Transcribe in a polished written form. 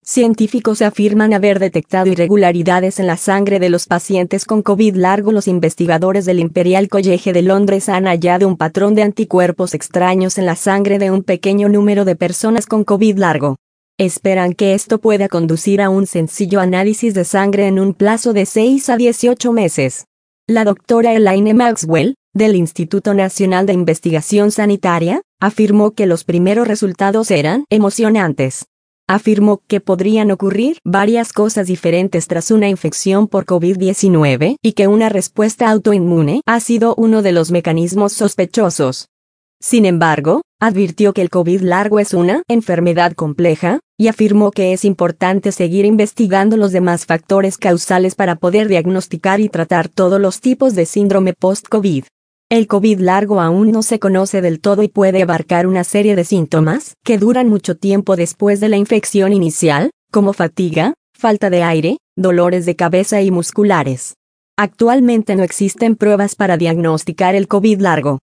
Científicos afirman haber detectado irregularidades en la sangre de los pacientes con COVID largo. Los investigadores del Imperial College de Londres han hallado un patrón de anticuerpos extraños en la sangre de un pequeño número de personas con COVID largo. Esperan que esto pueda conducir a un sencillo análisis de sangre en un plazo de 6 a 18 meses. La doctora Elaine Maxwell, del Instituto Nacional de Investigación Sanitaria, afirmó que los primeros resultados eran emocionantes. Afirmó que podrían ocurrir varias cosas diferentes tras una infección por COVID-19 y que una respuesta autoinmune ha sido uno de los mecanismos sospechosos. Sin embargo, advirtió que el COVID largo es una enfermedad compleja, y afirmó que es importante seguir investigando los demás factores causales para poder diagnosticar y tratar todos los tipos de síndrome post-COVID. El COVID largo aún no se conoce del todo y puede abarcar una serie de síntomas que duran mucho tiempo después de la infección inicial, como fatiga, falta de aire, dolores de cabeza y musculares. Actualmente no existen pruebas para diagnosticar el COVID largo.